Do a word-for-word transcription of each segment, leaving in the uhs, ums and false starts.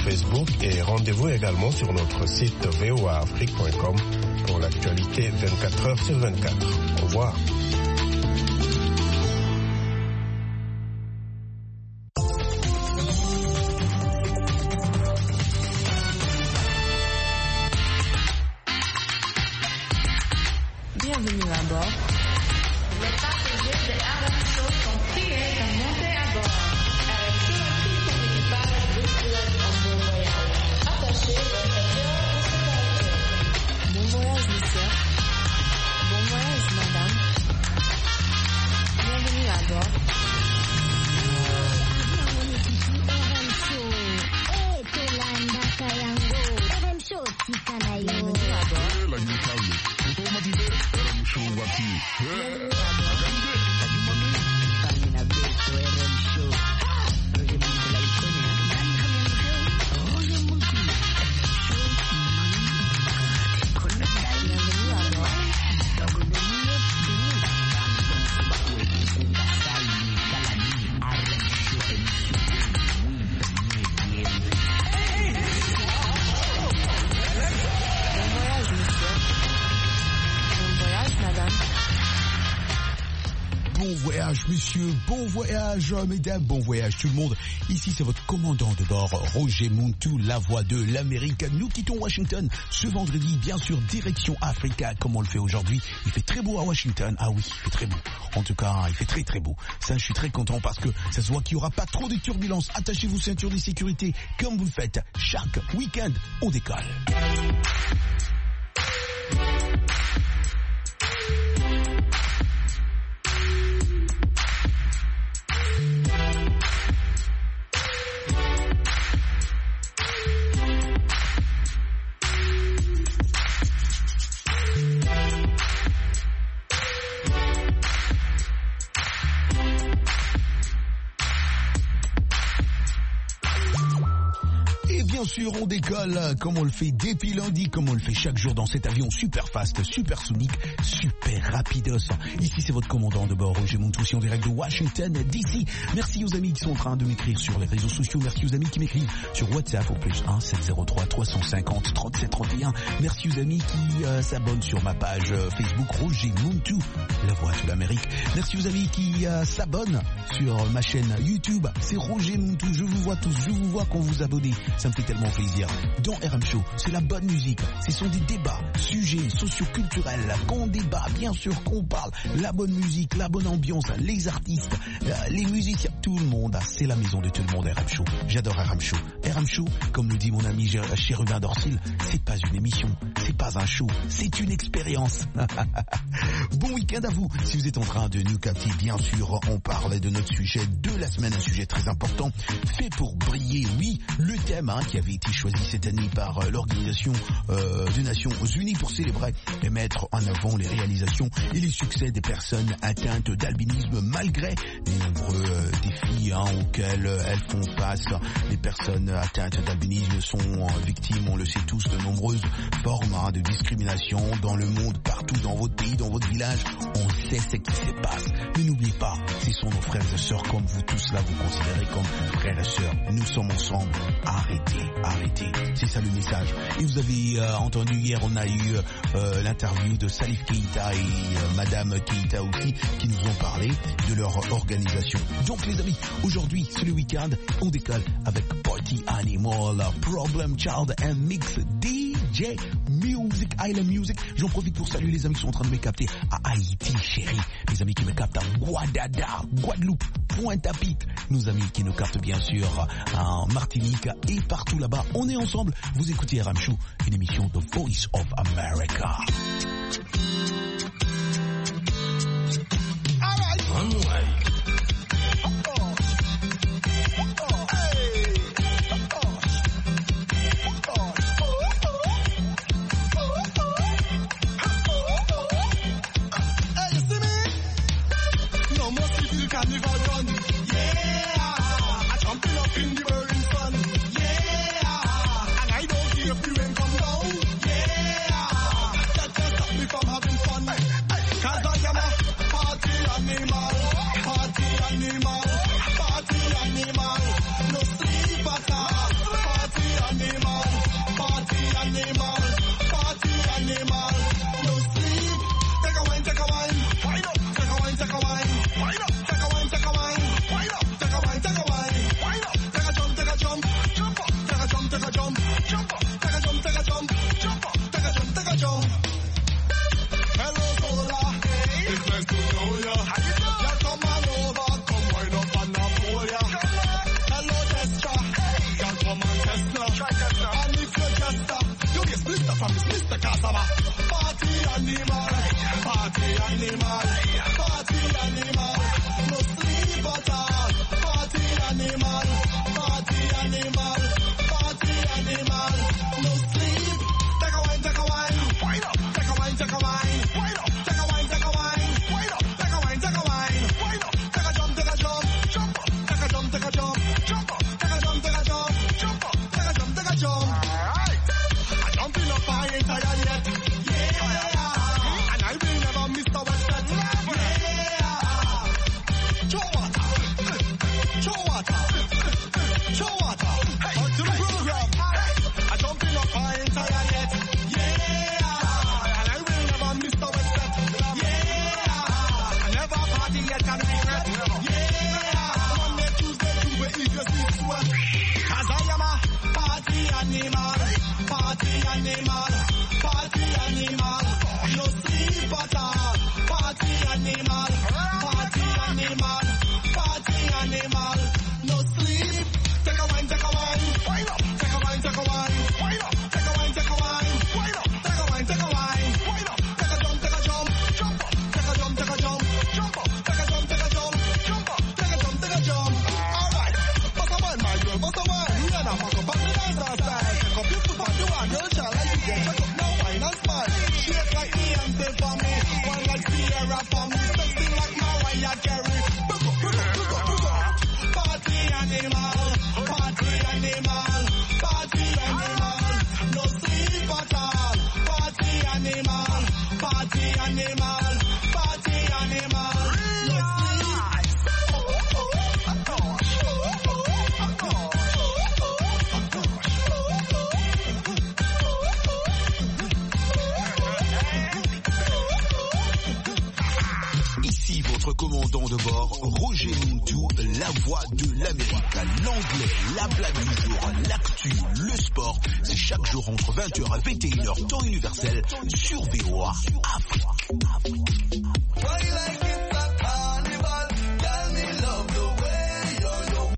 Facebook et rendez-vous également sur notre site v o a afrique point com pour l'actualité vingt-quatre heures sur vingt-quatre. Au revoir. Bienvenue à bord. Les passagers de R M Show sont priés de monter à bord. Avec tout son équipage, vous souhaite un bon voyage. Attachez votre cœur au sécurité. Bon voyage, monsieur. Bon voyage, madame. Bienvenue à bord. Bienvenue à bord. Bon voyage, monsieur, bon voyage, mesdames, bon voyage tout le monde. Ici, c'est votre commandant de bord, Roger Muntu, la voix de l'Amérique. Nous quittons Washington ce vendredi, bien sûr, direction Africa, comme on le fait aujourd'hui. Il fait très beau à Washington. Ah oui, il fait très beau. En tout cas, il fait très très beau. Ça, je suis très content parce que ça se voit qu'il n'y aura pas trop de turbulences. Attachez-vous ceinture de sécurité, comme vous le faites chaque week-end. On décolle. Bien sûr, on décolle comme on le fait depuis lundi, comme on le fait chaque jour dans cet avion super fast, super sonique, super rapidos. Ici, c'est votre commandant de bord, Roger Muntu, en direct de Washington, D C. Merci aux amis qui sont en train de m'écrire sur les réseaux sociaux. Merci aux amis qui m'écrivent sur WhatsApp au plus un sept zéro trois trois cent cinquante trente-sept trente et un. Merci aux amis qui euh, s'abonnent sur ma page euh, Facebook Roger Muntu, la voix de l'Amérique. Merci aux amis qui euh, s'abonnent sur ma chaîne YouTube. C'est Roger Muntu. Je vous vois tous, je vous vois quand vous abonnez. Ça me fait tellement plaisir. Dans R M Show, c'est la bonne musique. Ce sont des débats, sujets socio-culturels, qu'on débat, bien sûr qu'on parle. La bonne musique, la bonne ambiance, les artistes, les musiciens, tout le monde. C'est la maison de tout le monde, R M Show. J'adore R M Show. R M Show, comme nous dit mon ami Chérubin Dorsil, c'est pas une émission, c'est pas un show, c'est une expérience. Bon week-end à vous. Si vous êtes en train de nous capter, bien sûr, on parle de notre sujet de la semaine, un sujet très important, fait pour briller. Oui, le thème hein, qui avait été choisi cette année par euh, l'Organisation euh, des Nations Unies pour célébrer et mettre en avant les réalisations et les succès des personnes atteintes d'albinisme malgré les nombreux euh, défis hein, auxquels euh, elles font face. Les personnes atteintes d'albinisme sont euh, victimes, on le sait tous, de nombreuses formes hein, de discrimination dans le monde, partout dans votre pays, dans votre village. On sait ce qui se passe. Mais n'oubliez pas, ce sont nos frères et sœurs comme vous tous là, vous considérez comme frères et sœurs. Nous sommes ensemble. Arrêtez, arrêtez. C'est ça le message. Et vous avez euh, entendu hier, on a eu euh, l'interview de Salif Keita et euh, Madame Keita aussi, qui nous ont parlé de leur organisation. Donc les amis, aujourd'hui, c'est le week-end, on décolle avec Party Animal, Problem Child and Mix D J Music, Island Music. J'en profite pour saluer les amis qui sont en train de me capter à Haïti, chérie. Les amis qui me captent à Guadada, Guadeloupe, Pointe-à-Pitre. Nos amis qui nous captent bien sûr en Martinique et partout là-bas. On est ensemble. Vous écoutez R M Show, une émission The Voice of America. All right. Runway. From having fun. animal. No sleep. Take a wine, take a wine. Wind up. Take a wine, take a wine. Wind up. Take a wine, take a wine. Wind up. Take a wine, take a wine. Wind up. Take a jump, take a jump. Jump up. Take a jump, take a jump. Jump up. Take a jump, take a jump. Jump up. Take a jump, take a jump. Alright. I jumping up, I ain't tired yet. Yeah. And I will never miss the west set. Yeah. Show water. Show water. Show water. On to the program. I jumping up, I ain't tired yet. Yeah. And I will never miss the west set. Yeah. I never party yet and regret. Yeah. Monday, Tuesday, Tuesday, if you see sweat. Cause I am a party animal. Party animal. Party animal. No sleep at all. Party animal. Party animal. Party animal. No sleep. Take a wine, take a wine. Wind up. Take a wine, take a wine. Wind up. Take a wine, take a wine. Wind up. Take a wine, take a wine. Wind up. Take a jump, take a jump. Jump up. Take a jump, take a jump. Jump up. Take a jump, take a jump. Jump up. Take a jump, take a jump. Alright. Bust a wine, my girl. Bust a wine. You and I fuck up on the dance outside. Take up your foot on the one. Girl, shall like you get. Check up now, wine and smile. Shake like me and say for me. One like Sierra for me. Sexy like Mariah Carey. Book up, book up, book up, book up. Party animal. Party animal. Party animal. No sleep at all. Party animal. Party animal. Party animal. No sleep. Ici votre commandant de bord, Roger Muntou, la voix de l'Amérique. L'anglais, la blague du jour, l'actu, le sport, c'est chaque jour entre vingt heures et vingt et une heures temps universel sur V O A Afrique. Why like it's a carnival? Tell me love the way you're your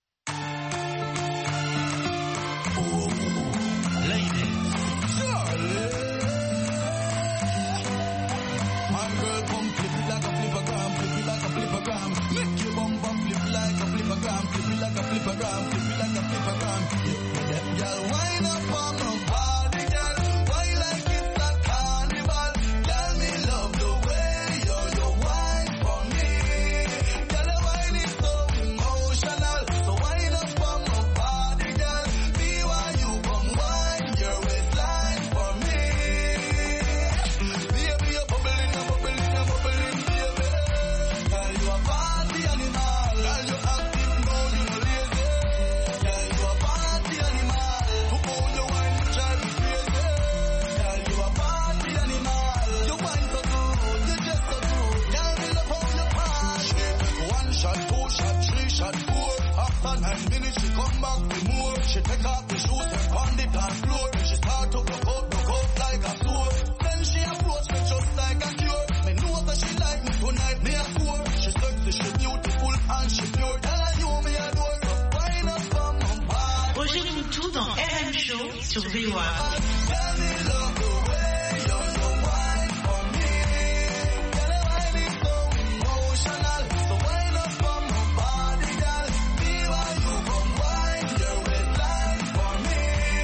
my girl come flip it like a flippergram, flip it like a flippergram. Make your bum bum flip like a flippergram, flip it like a flippergram, flip it like a flippergram. Yeah, that girl wind up on my body, girl. Why like it's a carnival? Tell me love the way you're your wine for me. Girl, the wine is so emotional, so wind up on my body, girl. Be why you come wine your waistline for me. Baby, you're bubbling, you're bubbling, you're bubbling, baby. Girl, you a party animal. Girl, you active, no, you no lazy. Girl, you a party animal. To hold your wine, you drive me crazy. Girl, you a party animal. You wine so good, you just so good. Girl, me love how you party. One shot, two shot, three shot, four. After nine minutes, she come back with more. She take off the shoes and on the dance floor. She start to broke out, broke out like a sword. Then she approach me just like a cure. Me know that she like me tonight, me a score. She sexy, she beautiful and she pure. Tell her you me adore. So wine up on my body. Roger Muntou dans R M Show sur V O A. Tell me love the way you're your wine for me. Girl, the wine is so emotional. So wine up on my body, girl. Be why you come wine your waistline for me.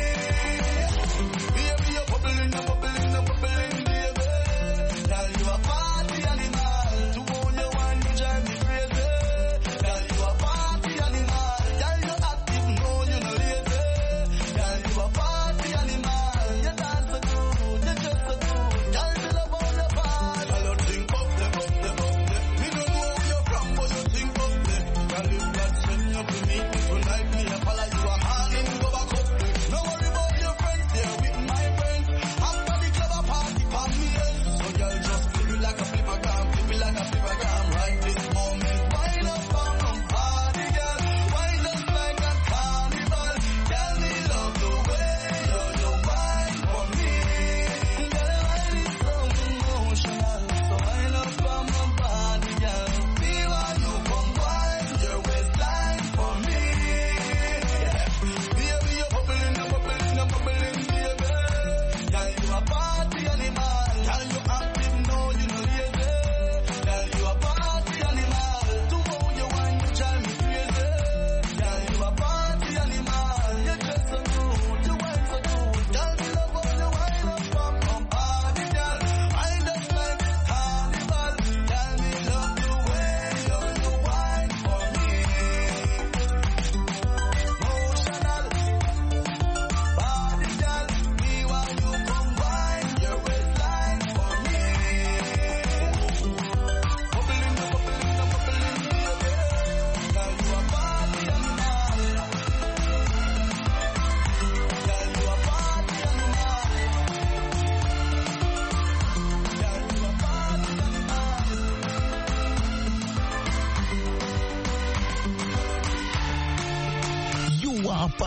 Baby, you're bubbling, you're bubbling, you're bubbling, baby. Girl, you a party animal. To hold your wine, you drive me crazy. Girl, you a party animal. Girl, you active, no, you no lazy. Girl, you a party animal. You dance so good.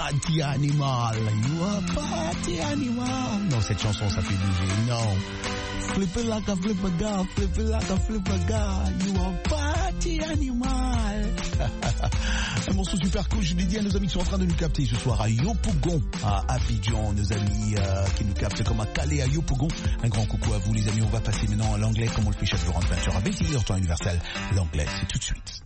party animal. You are party animal. Non, cette chanson, ça fait bouger. Non. Flip it like a flipper girl, flip it like a flipper girl. You are party animal. Un morceau super cool, je l'ai dit à nos amis qui sont en train de nous capter ce soir à Yopougon, à Abidjan, nos amis euh, qui nous captent comme à Calais, à Yopougon. Un grand coucou à vous les amis, on va passer maintenant à l'anglais comme on le fait chaque jour en vingt heures à vingt et une heures temps universel. L'anglais, c'est tout de suite.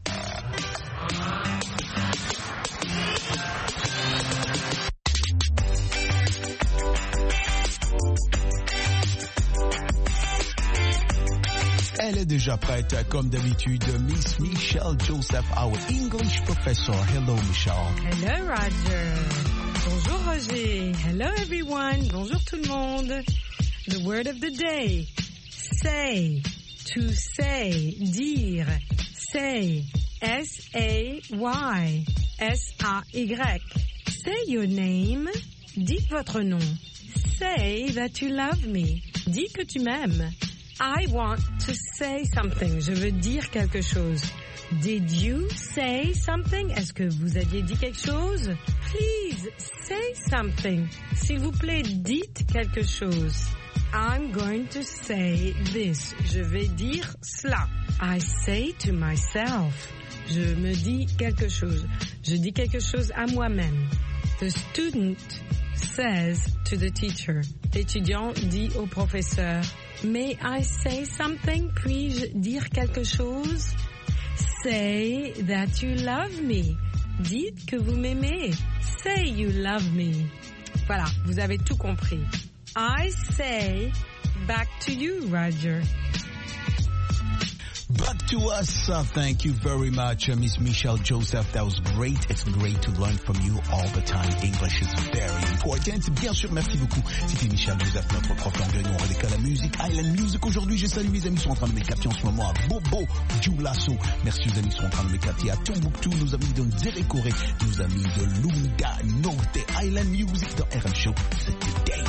Elle est déjà prête, comme d'habitude, Miss Michelle Joseph, our English professor. Hello, Michelle. Hello, Roger. Bonjour, Roger. Hello, everyone. Bonjour, tout le monde. The word of the day. Say. To say. Dire. Say. S A Y. S A Y. Say your name. Dites votre nom. Say that you love me. Dis que tu m'aimes. I want to say something. Je veux dire quelque chose. Did you say something? Est-ce que vous aviez dit quelque chose? Please say something. S'il vous plaît, dites quelque chose. I'm going to say this. Je vais dire cela. I say to myself. Je me dis quelque chose. Je dis quelque chose à moi-même. The student says to the teacher. L'étudiant dit au professeur. May I say something? Puis-je dire quelque chose? Say that you love me. Dites que vous m'aimez. Say you love me. Voilà, vous avez tout compris. I say back to you, Roger. Back to us. Uh, thank you very much, uh, Miss Michelle Joseph. That was great. It's great to learn from you all the time. English is very important. Bien sûr, merci beaucoup. C'était Michelle Joseph, notre prof d'anglais. Nous, on redécolle à la musique. Island Music. Aujourd'hui, je salue mes amis qui sont en train de me capter en ce moment à Bobo Dioulasso. Merci aux amis qui sont en train de me capter à Tombouctou. Nos amis de Zérékoré. Nos amis de Lunga Norte. Island Music dans R M Show. C'est today.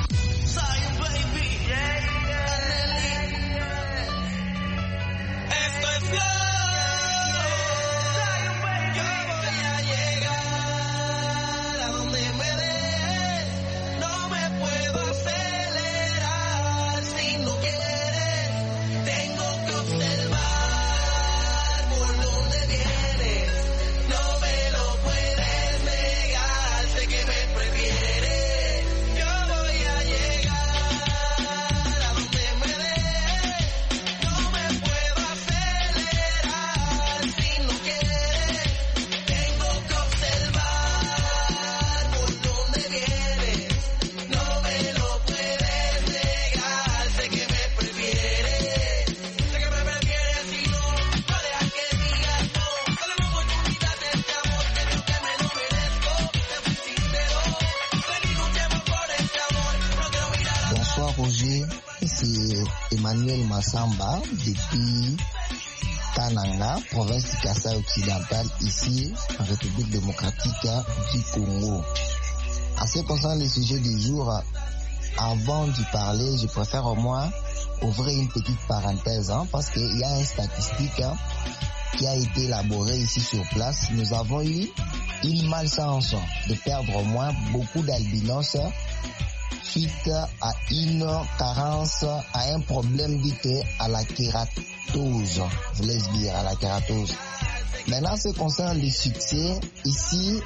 Emmanuel Massamba depuis Kananga, province du Kasaï occidental, ici en République démocratique du Congo. En ce qui concerne le sujet du jour, avant d'y parler, je préfère au moins ouvrir une petite parenthèse hein, parce qu'il y a une statistique hein, qui a été élaborée ici sur place. Nous avons eu une malchance de perdre au moins beaucoup d'albinos suite à une carence, à un problème dit à la kératose, je laisse dire à la kératose. Maintenant, ce qui concerne le succès, ici,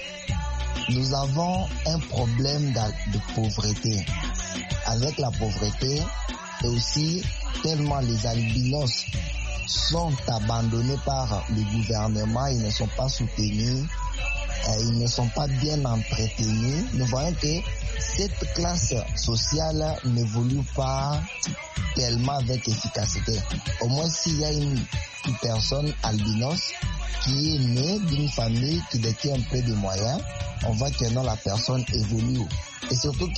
nous avons un problème de, de pauvreté. Avec la pauvreté, et aussi tellement les albinos sont abandonnés par le gouvernement, ils ne sont pas soutenus, ils ne sont pas bien entretenus. Nous voyons que cette classe sociale n'évolue pas tellement avec efficacité. Au moins s'il y a une, une personne albinos qui est née d'une famille qui détient un peu de moyens, on voit que non, la personne évolue. Et surtout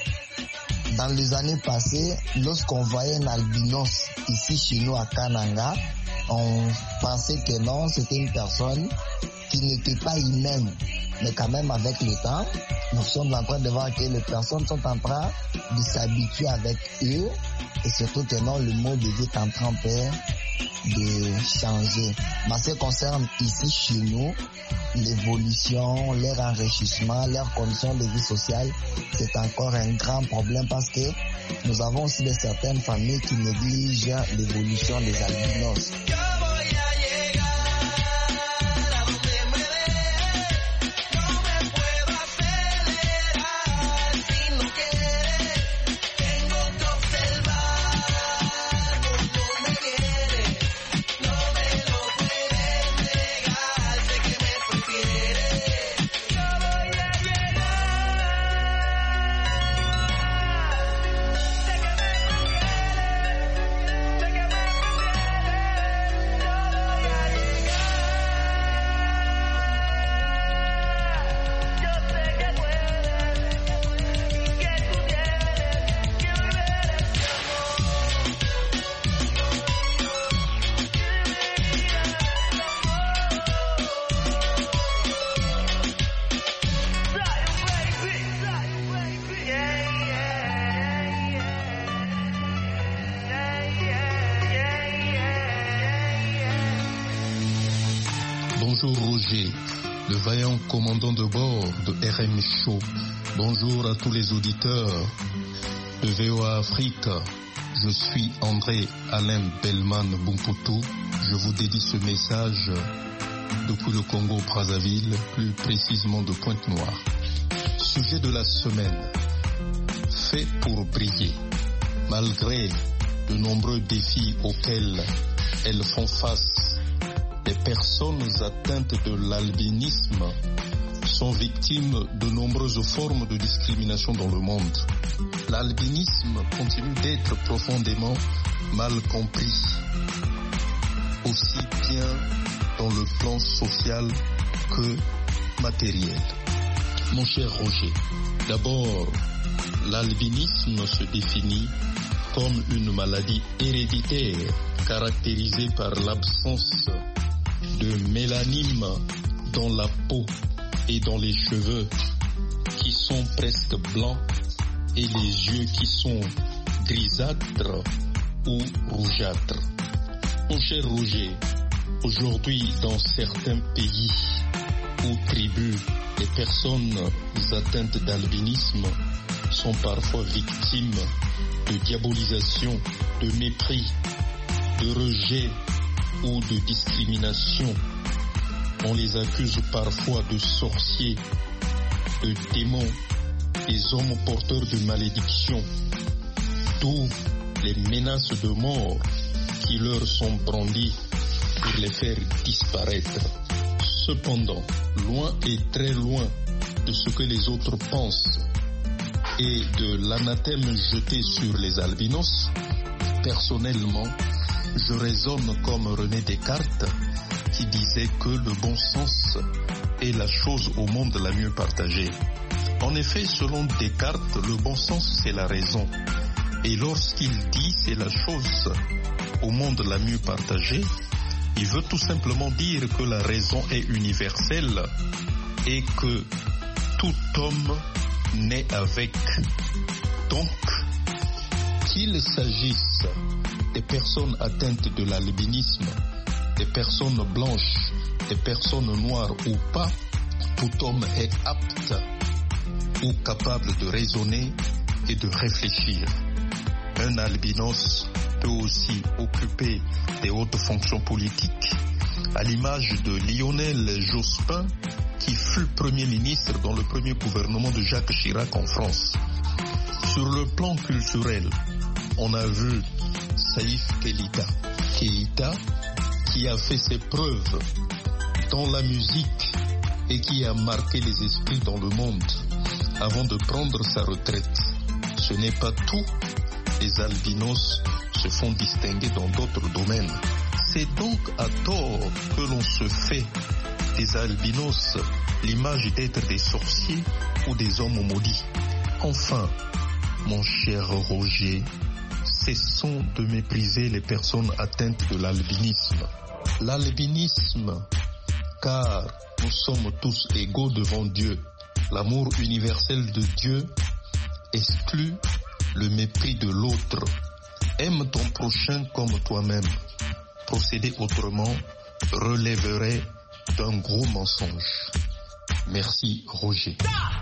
que dans les années passées, lorsqu'on voyait un albinos ici chez nous à Kananga, on pensait que non, c'était une personne qui n'étaient pas humaines. Mais quand même, avec le temps, nous sommes en train de voir que les personnes sont en train de s'habituer avec eux et surtout tenant le mode de vie est en train de changer. Mais en ce qui concerne ici chez nous, l'évolution, leur enrichissement, leurs conditions de vie sociale, c'est encore un grand problème parce que nous avons aussi de certaines familles qui négligent l'évolution des albinos. Bonjour Roger, le vaillant commandant de bord de R M Show. Bonjour à tous les auditeurs de V O A Afrique. Je suis André Alain Bellman Bumputu. Je vous dédie ce message depuis le Congo Brazzaville, plus précisément de Pointe-Noire. Sujet de la semaine, fait pour briller. Malgré de nombreux défis auxquels elles font face, les personnes atteintes de l'albinisme sont victimes de nombreuses formes de discrimination dans le monde. L'albinisme continue d'être profondément mal compris, aussi bien dans le plan social que matériel. Mon cher Roger, d'abord, l'albinisme se définit comme une maladie héréditaire caractérisée par l'absence de mélanine dans la peau et dans les cheveux qui sont presque blancs et les yeux qui sont grisâtres ou rougeâtres. Mon cher Roger, aujourd'hui dans certains pays ou tribus, les personnes atteintes d'albinisme sont parfois victimes de diabolisation, de mépris, de rejet ou de discrimination. On les accuse parfois de sorciers, de démons, des hommes porteurs de malédiction, d'où les menaces de mort qui leur sont brandies pour les faire disparaître. Cependant, loin et très loin de ce que les autres pensent et de l'anathème jeté sur les albinos, personnellement, je raisonne comme René Descartes qui disait que le bon sens est la chose au monde la mieux partagée. En effet, selon Descartes, le bon sens c'est la raison. Et lorsqu'il dit c'est la chose au monde la mieux partagée, il veut tout simplement dire que la raison est universelle et que tout homme naît avec. Donc, qu'il s'agisse des personnes atteintes de l'albinisme, des personnes blanches, des personnes noires ou pas, tout homme est apte ou capable de raisonner et de réfléchir. Un albinos peut aussi occuper des hautes fonctions politiques, à l'image de Lionel Jospin, qui fut Premier ministre dans le premier gouvernement de Jacques Chirac en France. Sur le plan culturel, on a vu Saïf Keïta. Keïta, qui a fait ses preuves dans la musique et qui a marqué les esprits dans le monde avant de prendre sa retraite. Ce n'est pas tout. Les albinos se font distinguer dans d'autres domaines. C'est donc à tort que l'on se fait des albinos l'image d'être des sorciers ou des hommes maudits. Enfin, mon cher Roger, cessons de mépriser les personnes atteintes de l'albinisme. L'albinisme car nous sommes tous égaux devant Dieu. L'amour universel de Dieu exclut le mépris de l'autre. Aime ton prochain comme toi-même. Procéder autrement relèverait d'un gros mensonge. Merci, Roger.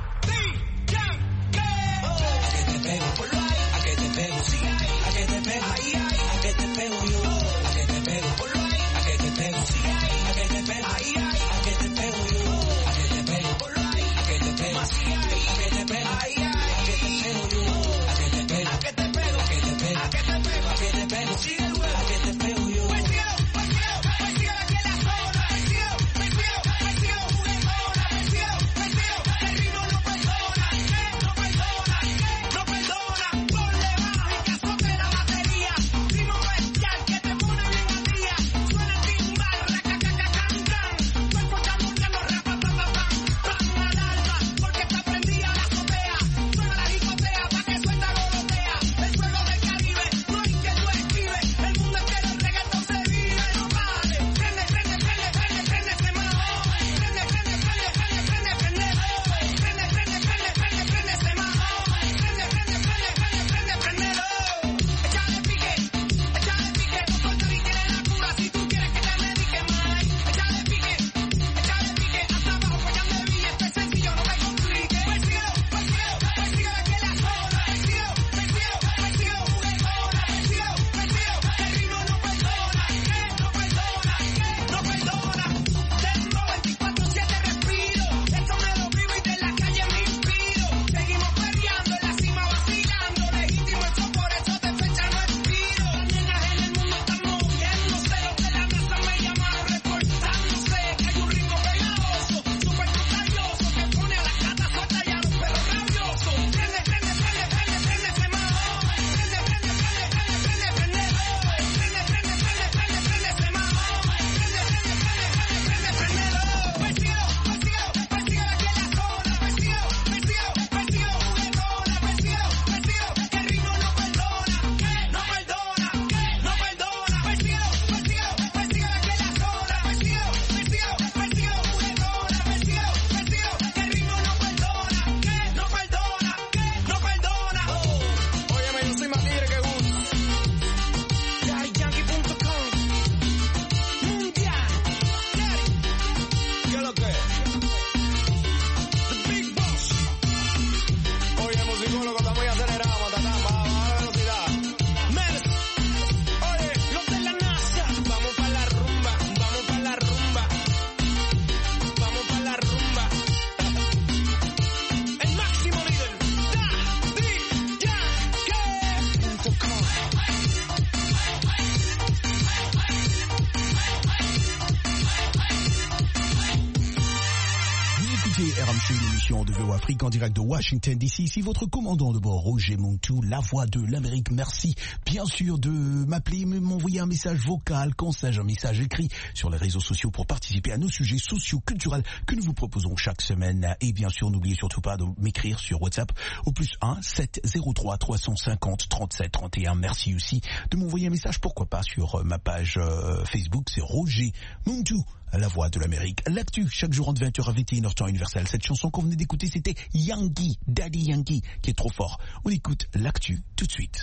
L'émission de V O A Afrique en direct de Washington D C. Ici votre commandant de bord, Roger Montou, la voix de l'Amérique. Merci bien sûr de m'appeler, m'envoyer un message vocal, conseil, un message écrit sur les réseaux sociaux pour participer à nos sujets sociaux, culturels que nous vous proposons chaque semaine. Et bien sûr, n'oubliez surtout pas de m'écrire sur WhatsApp au plus un sept zéro trois trois cent cinquante trente-sept trente et un. Merci aussi de m'envoyer un message, pourquoi pas, sur ma page euh, Facebook, c'est Roger Montou, la voix de l'Amérique. L'actu, chaque jour entre vingt heures à vingt et une heures temps universel. Cette chanson qu'on venait d'écouter, c'était Yankee, Daddy Yankee, qui est trop fort. On écoute l'actu tout de suite.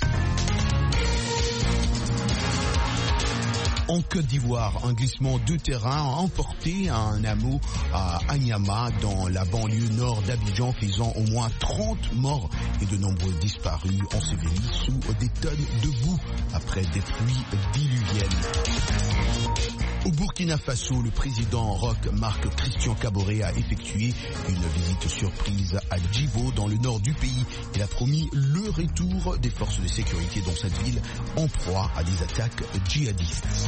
En Côte d'Ivoire, un glissement de terrain a emporté un hameau à Anyama, dans la banlieue nord d'Abidjan, faisant au moins trente morts et de nombreux disparus ensevelis sous des tonnes de boue après des pluies diluviennes. Au Burkina Faso, le président Roch Marc Christian Kaboré a effectué une visite surprise à Djibo, dans le nord du pays. Il a promis le retour des forces de sécurité dans cette ville en proie à des attaques djihadistes.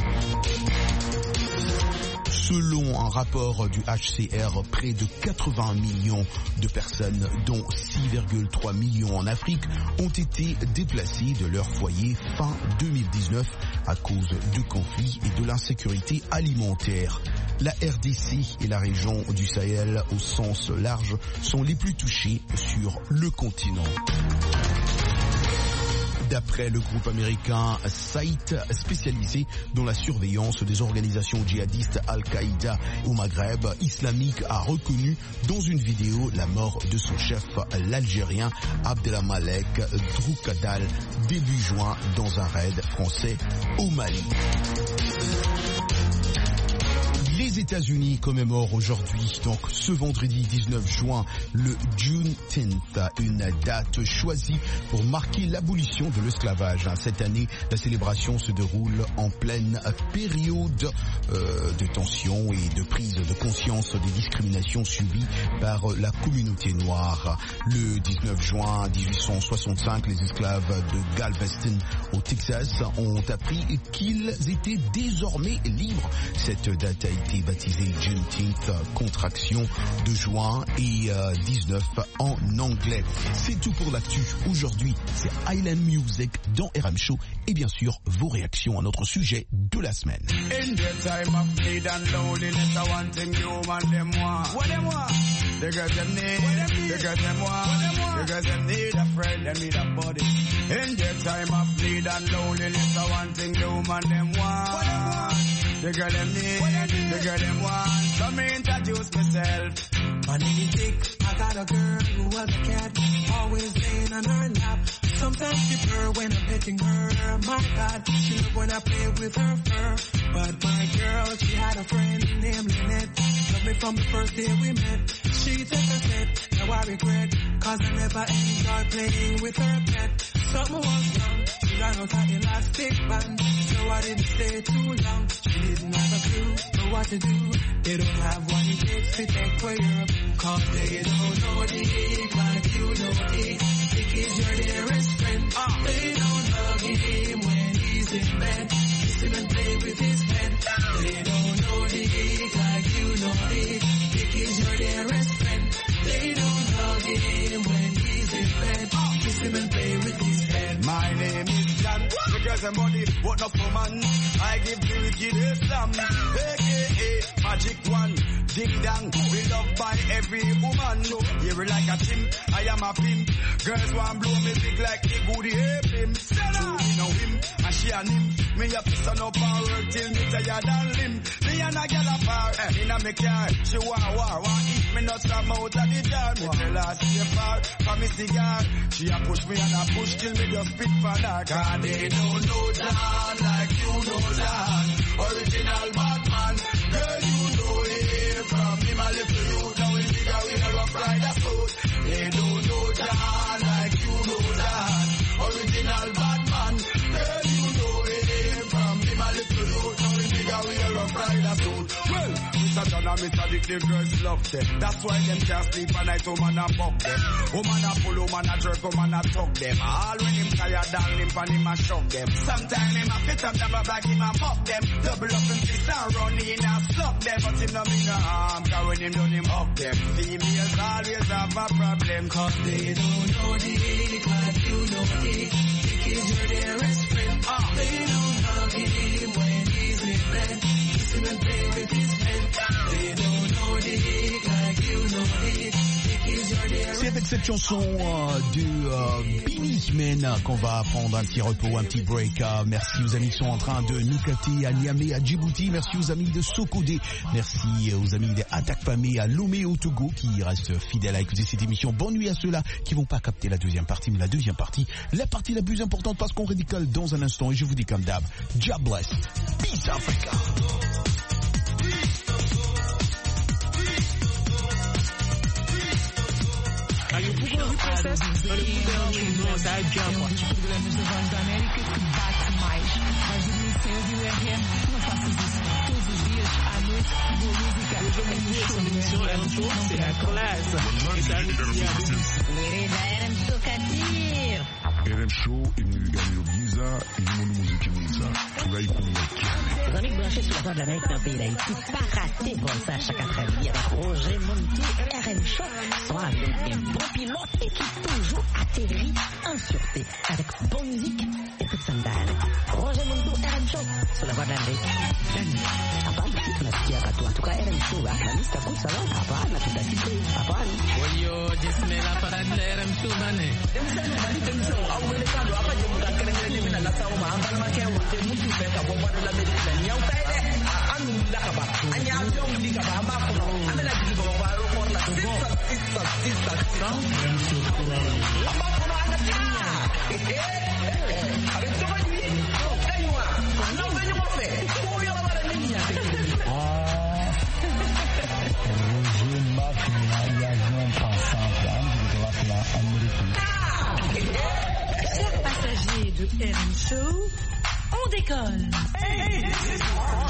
Selon un rapport du H C R, près de quatre-vingts millions de personnes, dont six virgule trois millions en Afrique, ont été déplacées de leur foyer fin deux mille dix-neuf à cause de conflits et de l'insécurité alimentaire. La R D C et la région du Sahel au sens large sont les plus touchées sur le continent. d'après le groupe américain Site, spécialisé dans la surveillance des organisations djihadistes Al-Qaïda au Maghreb islamique, a reconnu dans une vidéo la mort de son chef, l'Algérien Abdelmalek Droukadal, début juin dans un raid français au Mali. Les États-Unis commémorent aujourd'hui, donc ce vendredi dix-neuf juin, le Juneteenth, une date choisie pour marquer l'abolition de l'esclavage. Cette année, la célébration se déroule en pleine période euh, de tension et de prise de conscience des discriminations subies par la communauté noire. Le dix-neuf juin dix-huit cent soixante-cinq, les esclaves de Galveston au Texas ont appris qu'ils étaient désormais libres. Cette date a été baptisée Juneteenth, contraction de juin et euh, dix-neuf en anglais. C'est tout pour l'actu. Aujourd'hui, c'est Island Music dans R M Show et bien sûr vos réactions à notre sujet de la semaine. In the time of need and loneliness, I want them human, them want. What them want? The girls them need. The girls them want. The girls them need a friend, them need a buddy. In the time of need and loneliness, I want them human, them want. What them want? The girl them need. The girl them want. So me introduce myself. My name is Dick. I got a girl who was a cat, always laying on her lap. Sometimes she purr when I'm petting her. My God, she love when I play with her fur. But my girl, she had a friend named Lynette. Loved me from the first day we met. She took a step, now I regret, cause I never enjoyed playing with her pet. Something was wrong, she ran out of elastic band, so I didn't stay too long. She didn't have a clue for what to do. They don't have what it takes to take care of, cause they don't know Dick like you know Dick. Dick is your dearest friend. Uh. They don't hug him when he's in bed. Kiss him and play with his head. They don't know Dick like you know Dick. Dick is your dearest friend. They don't hug him when he's in bed. Kiss him and play with his head. My name is John. The girls and body, but not for man. I give the wicked a slam. A K A Magic One. Ding dong, we loved by every woman. Hear it like a chimp, I am a pimp. Girls want blow me big like the goody him. True, me know him, and she and him. Me a piss on up and work till me tired and limb. Me and a gal apart, eh, in a me car. She want war, want eat me nuts from out of the jar. Me tell her stay far from me cigar. She a push me and a push till me just spit for her. Cause they don't know John like you know John. Original Batman, girl you know him. From him a little youth, now we bigger we a rough rider suit. They don't know John like you know John. Original Batman, girl you know him. From him a little youth, now we bigger we a rough rider suit. Well, Mister John and Mister Dick, the girls love them. That's why them can't sleep at night, woman a bug them. Woman a pull, woman a jerk, woman a tug them. All when him tired down, limp and him a shock them. Sometimes him a fit up, them a black, him a fuck them. Double up him fist and run in and slap them. But him no mean no harm, cause when him done him up them. Females always have a problem, cause they don't know Dick like you know Dick. Dick is your dearest friend. Uh. They don't hug him when he's in bed. Kiss him and play with his head. They don't know Dick like you know Dick. Dick is your dearest. C'est avec cette chanson euh, de euh, Billy Men qu'on va prendre un petit repos, un petit break. Euh, merci aux amis qui sont en train de nous capter à Niamey, à Djibouti. Merci aux amis de Sokodé. Merci aux amis des Attaque Famé à Lomé au Togo qui restent fidèles à écouter cette émission. Bonne nuit à ceux-là qui vont pas capter la deuxième partie, mais la deuxième partie, la partie la plus importante parce qu'on radicale dans un instant. Et je vous dis comme d'hab, God bless. Peace Africa. Are you Google the process? Ou le Google não sai de água. Os programas da Voz da América que bate mais. Vais dormir sem ouvir o R M? Não faças isso. Todos os dias, à noite, boa música. Hoje eu vou ver essa emissão, é um show, c'est la classe. Et ça nous dit Querida, era me tocatir. R M Show, Emily Gagnon Giza, et le monde musique Giza. Tulaï Koumouaki. Os amigos branchés sur la Voix de l'Amérique dans le pays d'Haïti, pas rater pour ça chaque après-midi avec Roger Monti, R M Show, soit avec un bon pilote et qui toujours atterrit en en sûreté avec bonne musique et peu de sandales. Roger Mundo, R M Show, sur la voie de l'Amérique. La nuit. Hapana, tunasikia watu. En tout cas, R M Show, la liste comme ça, hapana, tutasikia. Hapana. Wayo, jismela para de R M Show, bane. Demsana bali demso, au wele kando, apa je muda kerenge ni mina lasa uma, ambal ma kya wote mutu beka bomba de la medina. Nyau taide, anu lakaba. Anya jong di kaba amba ko. Amela di ko ba ro ko la sista sista sista. Amba ko na ana tia. Avec tout le monde, gagne-moi. Non, gagne-moi fait. Pour y avoir la ligne. Ah, Roger Martin, l'avion passant, de la place américaine. Chers passagers de R M Show, on décolle. Hey, this is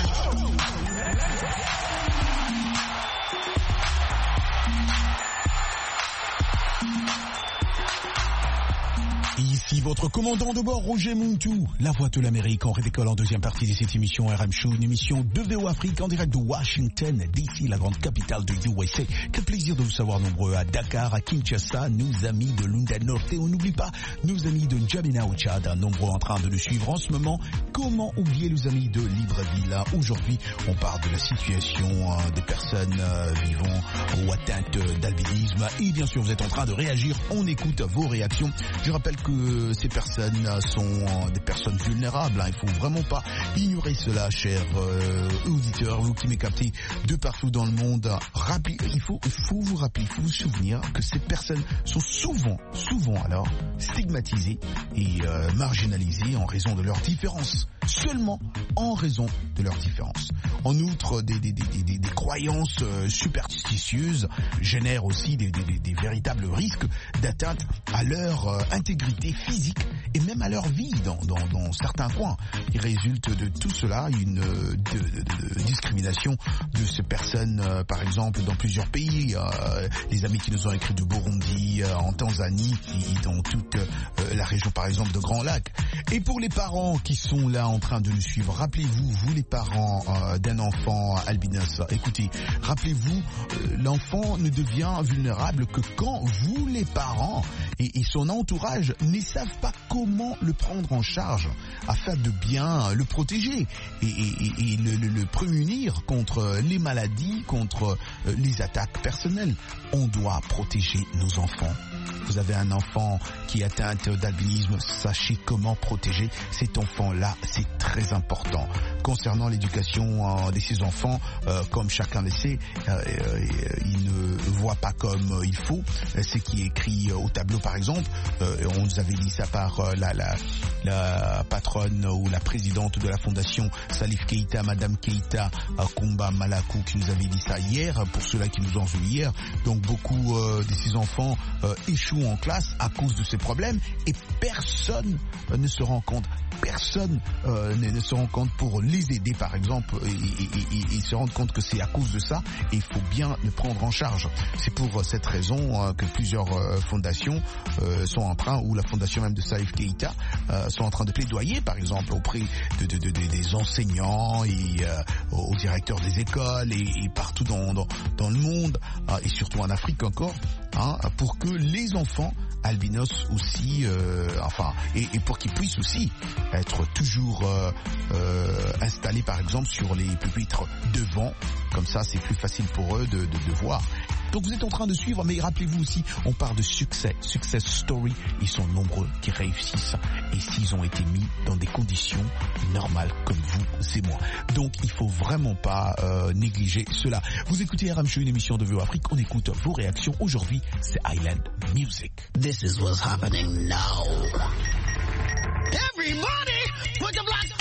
Ici votre commandant de bord, Roger Muntu, la voix de l'Amérique. On redécolle en deuxième partie de cette émission R M Show, une émission de V O Afrique en direct de Washington, D C, la grande capitale de U S A. Quel plaisir de vous savoir nombreux à Dakar, à Kinshasa, nos amis de Lunda Norte. On n'oublie pas nos amis de N'Djamena au Tchad, nombreux en train de nous suivre en ce moment. Comment oublier les amis de Libreville? Aujourd'hui, on parle de la situation euh, des personnes euh, vivant ou atteintes d'albinisme. Et bien sûr, vous êtes en train de réagir. On écoute vos réactions. Je rappelle que ces personnes sont des personnes vulnérables. Hein. Il ne faut vraiment pas ignorer cela, chers euh, auditeurs, vous qui m'écoutez de partout dans le monde. Rappelez, il faut, il faut vous rappeler, il faut vous souvenir que ces personnes sont souvent, souvent alors stigmatisées et euh, marginalisées en raison de leurs différences. Seulement en raison de leurs différences. En outre, des, des, des, des, des croyances euh, superstitieuses génèrent aussi des, des, des véritables risques d'atteinte à leur euh, intégrité physique et même à leur vie dans, dans, dans certains coins. Il résulte de tout cela une euh, de, de, de discrimination de ces personnes, euh, par exemple, dans plusieurs pays. Euh, les amis qui nous ont écrit du Burundi, euh, en Tanzanie, et dans toute euh, la région, par exemple, de Grand Lac. Et pour les parents qui sont là en train de nous suivre, rappelez-vous, vous les parents euh, d'un enfant albinos, écoutez, rappelez-vous, euh, l'enfant ne devient vulnérable que quand vous les parents et, et son entourage ne savent pas comment le prendre en charge afin de bien le protéger et, et, et le, le, le prémunir contre les maladies, contre euh, les attaques personnelles. On doit protéger nos enfants. Vous avez un enfant qui est atteint d'albinisme, sachez comment protéger cet enfant-là, c'est très important. Concernant l'éducation euh, de ces enfants, euh, comme chacun le sait, euh, euh, ils ne voient pas comme il faut ce qui est écrit au tableau, par exemple. Euh, on nous avait dit ça par euh, la, la, la patronne ou la présidente de la fondation Salif Keita, Madame Keita Kumba Malakou, qui nous avait dit ça hier, pour ceux-là qui nous ont vu hier. Donc beaucoup euh, de ces enfants euh, échouent en classe à cause de ces problèmes et personne euh, ne se rend compte. Personne euh, ne, ne se rend compte pour les aider, par exemple, et, et, et, et se rendre compte que c'est à cause de ça et il faut bien le prendre en charge. C'est pour cette raison euh, que plusieurs euh, fondations euh, sont en train, ou la fondation même de Salif Keita, euh, sont en train de plaidoyer, par exemple, auprès de, de, de, de, des enseignants et euh, aux directeurs des écoles et, et partout dans, dans, dans le monde, euh, et surtout en Afrique encore, hein, pour que les enfants albinos aussi, euh, enfin, et, et pour qu'ils puissent aussi être toujours euh, euh, installés, par exemple, sur les pupitres devant. Comme ça, c'est plus facile pour eux de, de, de voir. Donc vous êtes en train de suivre, mais rappelez-vous aussi, on parle de succès, success story. Ils sont nombreux qui réussissent et s'ils ont été mis dans des conditions normales comme vous et moi. Donc il faut vraiment pas euh, négliger cela. Vous écoutez R M Show, une émission de V O Afrique. On écoute vos réactions. Aujourd'hui, c'est Island Music. This is what's happening now. Everybody, put your black.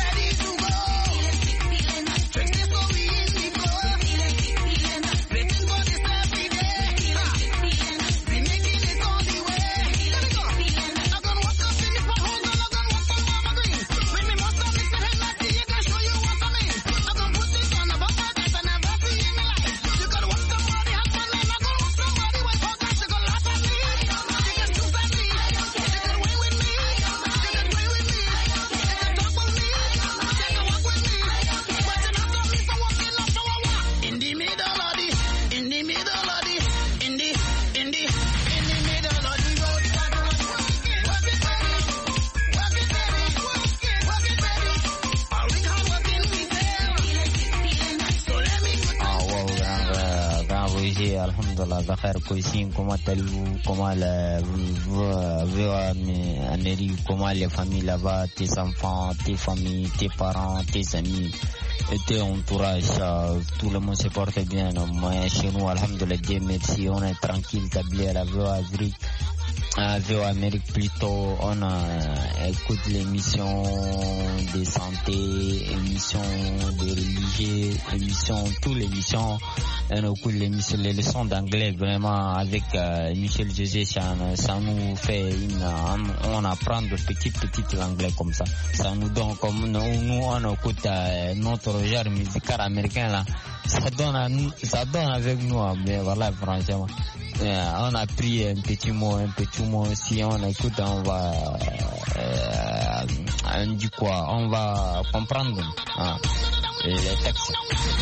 Ready to go. Roger, alhamdulillah, Bakar Koisin, comment allez-vous? Comment la V O A Amérique, comment les familles là-bas, tes enfants, tes familles, tes parents, tes amis, et tes entourages, tout le monde se porte bien. Moi, chez nous, alhamdulillah, Dieu merci, on est tranquille, établi à la V O A Afrique. À V O A Amérique plutôt, on a, écoute l'émission de santé, émission de religieux, émission, toutes les émissions, on écoute l'émission, les leçons d'anglais vraiment avec euh, Michel José, ça, ça nous fait une, on, on apprend de petites petites l'anglais comme ça, ça nous donne comme nous, nous on écoute euh, notre genre musical américain là, ça donne à nous, ça donne avec nous, mais voilà franchement. Yeah, on a pris un petit mot, un petit mot. Si on écoute, on va, euh, on dit quoi? On va comprendre hein, les textes.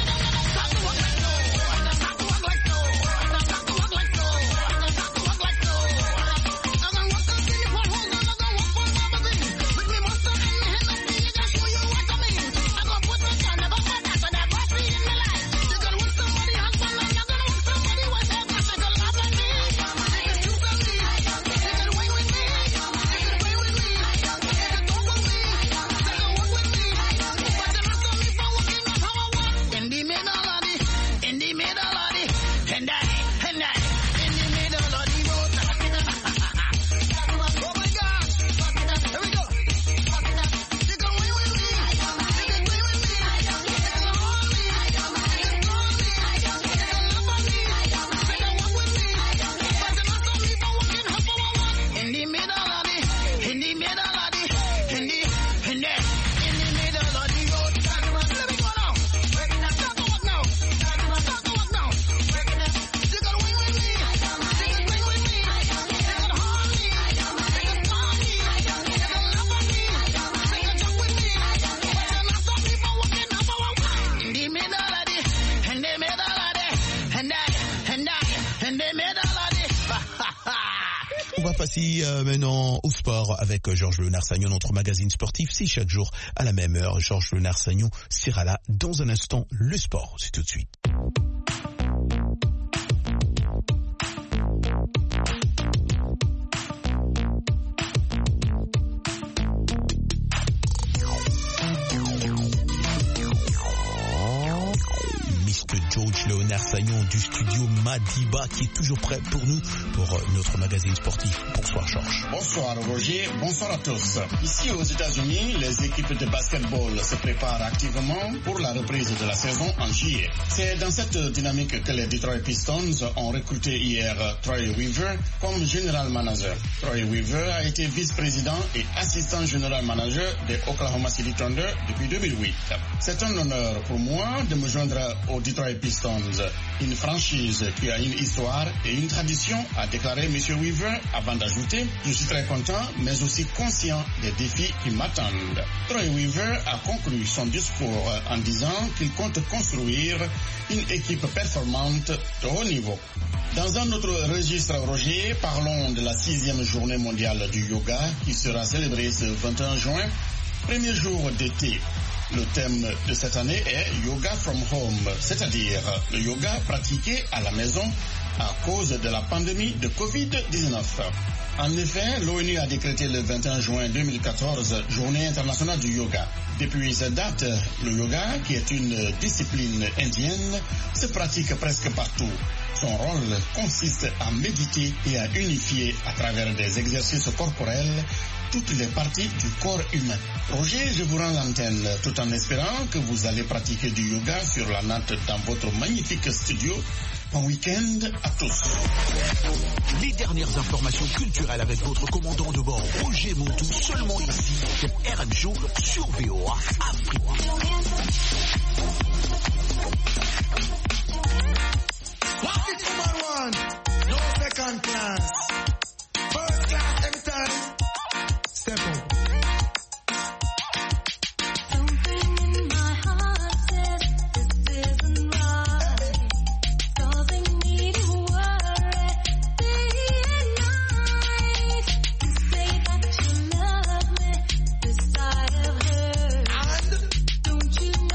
On va passer euh, maintenant au sport avec Georges Léonard-Sagnon, notre magazine sportif. C'est chaque jour à la même heure. Georges Léonard-Sagnon sera là dans un instant. Le sport, c'est tout de suite. Georges Léonard-Sagnon du studio Madiba qui est toujours prêt pour nous, pour notre magazine sportif. Bonsoir Georges. Bonsoir Roger, bonsoir à tous. Ici aux États-Unis, les équipes de basketball se préparent activement pour la reprise de la saison en juillet. C'est dans cette dynamique que les Detroit Pistons ont recruté hier Troy Weaver comme general manager. Troy Weaver a été vice-président et assistant general manager des Oklahoma City Thunder depuis deux mille huit. C'est un honneur pour moi de me joindre aux Detroit Pistons, une franchise qui a une histoire et une tradition, a déclaré M. Weaver avant d'ajouter « Je suis très content mais aussi conscient des défis qui m'attendent ». Troy Weaver a conclu son discours en disant qu'il compte construire une équipe performante de haut niveau. Dans un autre registre, Roger, parlons de la sixième journée mondiale du yoga qui sera célébrée ce vingt et un juin, premier jour d'été. Le thème de cette année est Yoga from Home, c'est-à-dire le yoga pratiqué à la maison à cause de la pandémie de covid dix-neuf. En effet, l'ONU a décrété le vingt et un juin deux mille quatorze Journée internationale du yoga. Depuis cette date, le yoga, qui est une discipline indienne, se pratique presque partout. Son rôle consiste à méditer et à unifier à travers des exercices corporels toutes les parties du corps humain. Roger, je vous rends l'antenne tout en espérant que vous allez pratiquer du yoga sur la natte dans votre magnifique studio. Bon week-end à tous. Les dernières informations culturelles avec votre commandant de bord, Roger Montou, seulement ici, sur R M Show, sur V O A Afrique. No second class. First class every time. Step up. Don't you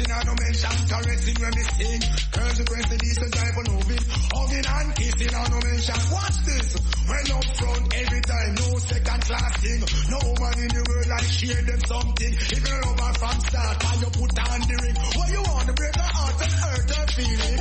I no mention caressing when me sing. Girls request the decent type of moving. Hugging and kissing I no mention. Watch this. When up front every time, no second class thing. No woman in the world like share them something. If you love her from start, why you put on the ring? What you want to break her heart and hurt her feeling?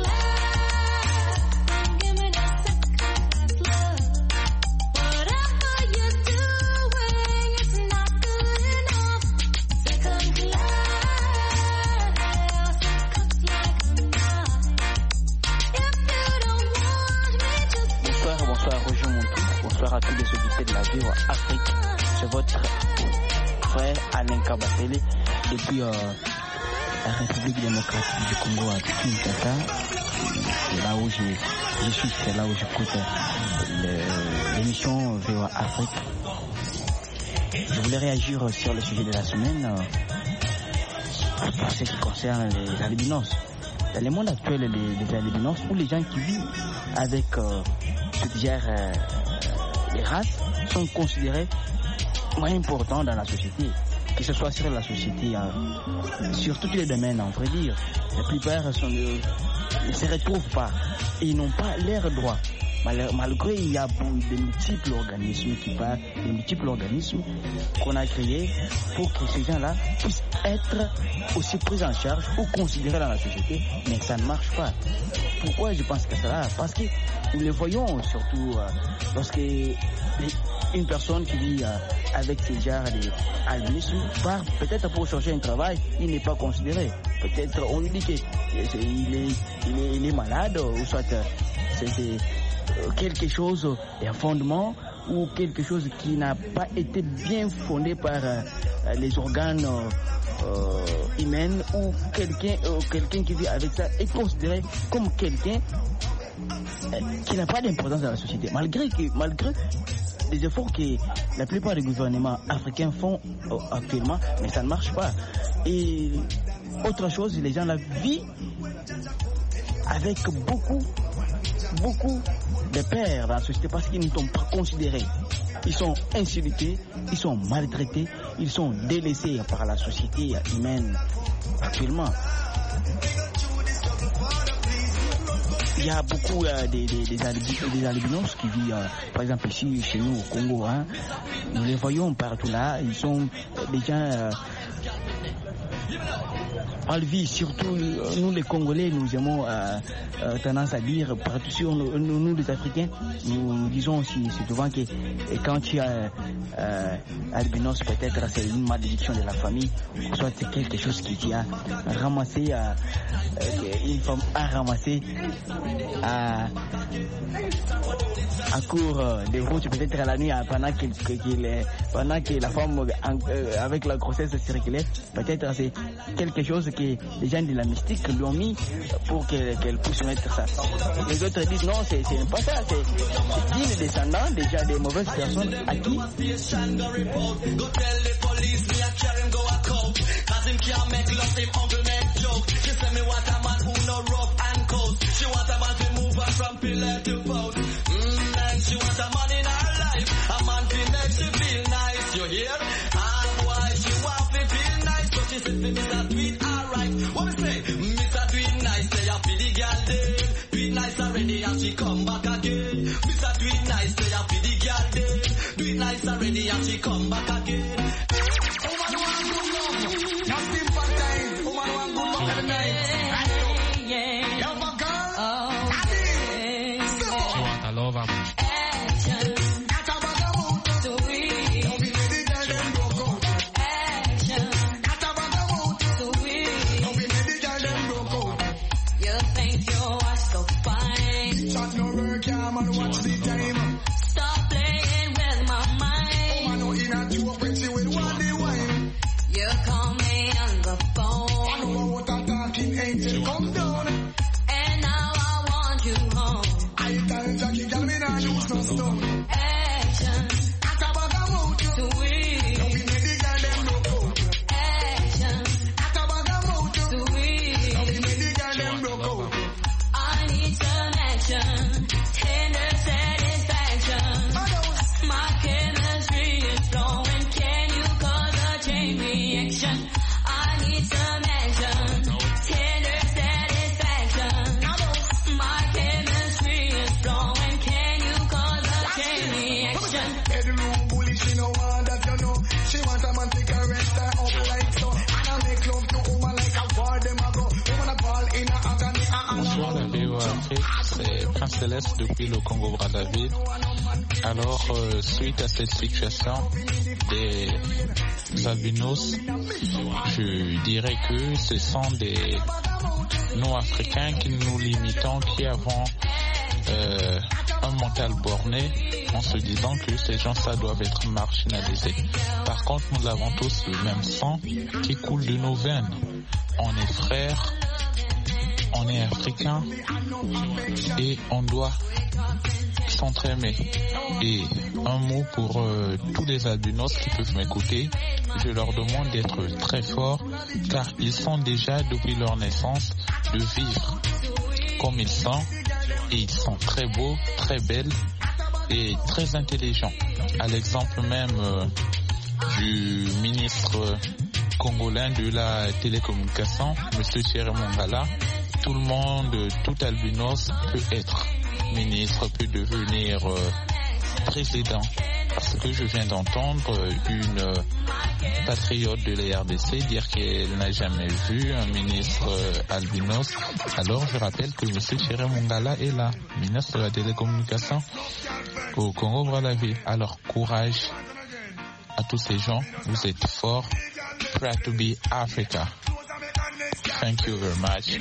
Bonsoir à tous les auditeurs de la V O A Afrique. C'est votre frère Alain Kabatele depuis euh, la République démocratique du Congo à Kinshasa. C'est là où je, je suis, c'est là où j'écoute l'émission V O A Afrique. Je voulais réagir sur le sujet de la semaine euh, en ce qui concerne les albinos. Dans le monde actuel, les, les albinos ou les gens qui vivent avec euh, ce genre euh, les races sont considérés moins importants dans la société, que ce soit sur la société, euh, sur tous les domaines, on pourrait dire. La plupart sont, euh, ne se retrouvent pas et ils n'ont pas leurs droits. Malgré il y a de multiples organismes qui parlent, de multiples organismes qu'on a créés pour que ces gens-là puissent être aussi pris en charge ou considérés dans la société, mais ça ne marche pas. Pourquoi je pense que ça va? Parce que nous le voyons surtout euh, lorsque les, une personne qui vit euh, avec ces genres d'albinisme part peut-être pour chercher un travail, il n'est pas considéré. Peut-être on lui dit qu'il est, il est, il est, il est malade ou soit euh, c'est, c'est quelque chose, un fondement ou quelque chose qui n'a pas été bien fondé par euh, les organes euh, humains ou quelqu'un euh, quelqu'un qui vit avec ça est considéré comme quelqu'un euh, qui n'a pas d'importance dans la société, malgré que malgré les efforts que la plupart des gouvernements africains font euh, actuellement, mais ça ne marche pas. Et autre chose, les gens la vivent avec beaucoup beaucoup de pères dans la société parce qu'ils ne sont pas considérés. Ils sont insultés, ils sont maltraités, ils sont délaissés par la société humaine actuellement. Il y a beaucoup euh, des, des, des, albinos, des albinos qui vivent, euh, par exemple ici chez nous au Congo. Hein. Nous les voyons partout là. Ils sont euh, des gens... Euh, on le vit, surtout nous les Congolais, nous aimons euh, euh, tendance à dire, partout sur nous, nous, nous les Africains, nous, nous disons aussi souvent que quand tu as euh, albinos, peut-être c'est une malédiction de la famille, soit c'est quelque chose qui, qui a ramassé, euh, euh, une femme a ramassé à, à court de route, peut-être à la nuit, pendant, qu'il, qu'il, pendant que la femme euh, avec la grossesse circulait, peut-être c'est quelque chose que les gens de la mystique lui ont mis pour qu'elle, qu'elle puisse mettre ça. Les autres disent non, c'est, c'est pas ça, c'est, c'est les descendants déjà des mauvaises personnes à qui what we say? Mister Do It Nice, say I feel the girl then. Do it nice already and she come back again. Mister Do It Nice, say I feel the girl then. Do it nice already and she come back again. Woman want good love, not sympathize. Woman want good love every night. Right yeah. Yo, my girl, oh, Adi, so. She want a love am. Action. That's a bag of mood. To read. Don't be ready, girl, them broke out. Action. That's a bag of mood. To read. Don't be ready, girl, them broke out. You think your watch so fine. Shot no work, yeah, man, watch the time. Stop playing with my mind. Oh, man, no, in a joke when she will want the wine. You call me on the phone. I know what I'm talking, angel, come down. And now I want you home. I tell Jackie, girl, me not use no stone. Action. At a bag of mood, to read. Don't be ready, girl, them broke out. Action. At a bag of mood, to read. Don't be ready, girl, them broke out. I need some action. Tender satisfaction. My chemistry is flowing. Can you cause a chain reaction? I need some action. caress her up like so. And I make love to woman like a war them a go. Woman a ball in a agony. Bonsoir la V O A Afrique, c'est Prince Céleste depuis le Congo-Brazzaville. Alors, euh, suite à cette situation des albinos, je dirais que ce sont des non-africains qui nous limitons, qui avons euh, un mental borné en se disant que ces gens-là doivent être marginalisés. Par contre, nous avons tous le même sang qui coule de nos veines. On est frères, on est africains et on doit s'entraimer. Et un mot pour euh, tous les albinos qui peuvent m'écouter, je leur demande d'être très forts car ils sont déjà depuis leur naissance de vivre comme ils sont et ils sont très beaux, très belles et très intelligents. À l'exemple même euh, du ministre congolais de la télécommunication, M. Thierry Mongala, tout le monde, tout albinos peut être ministre, peut devenir euh, président. Parce que je viens d'entendre une euh, patriote de la R D C dire qu'elle n'a jamais vu un ministre euh, albinos. Alors je rappelle que M. Thierry Mongala est là, ministre de la télécommunication au Congo-Brazzaville. Alors courage à tous ces gens, vous êtes forts. Proud to be Africa. Thank you very much. See you.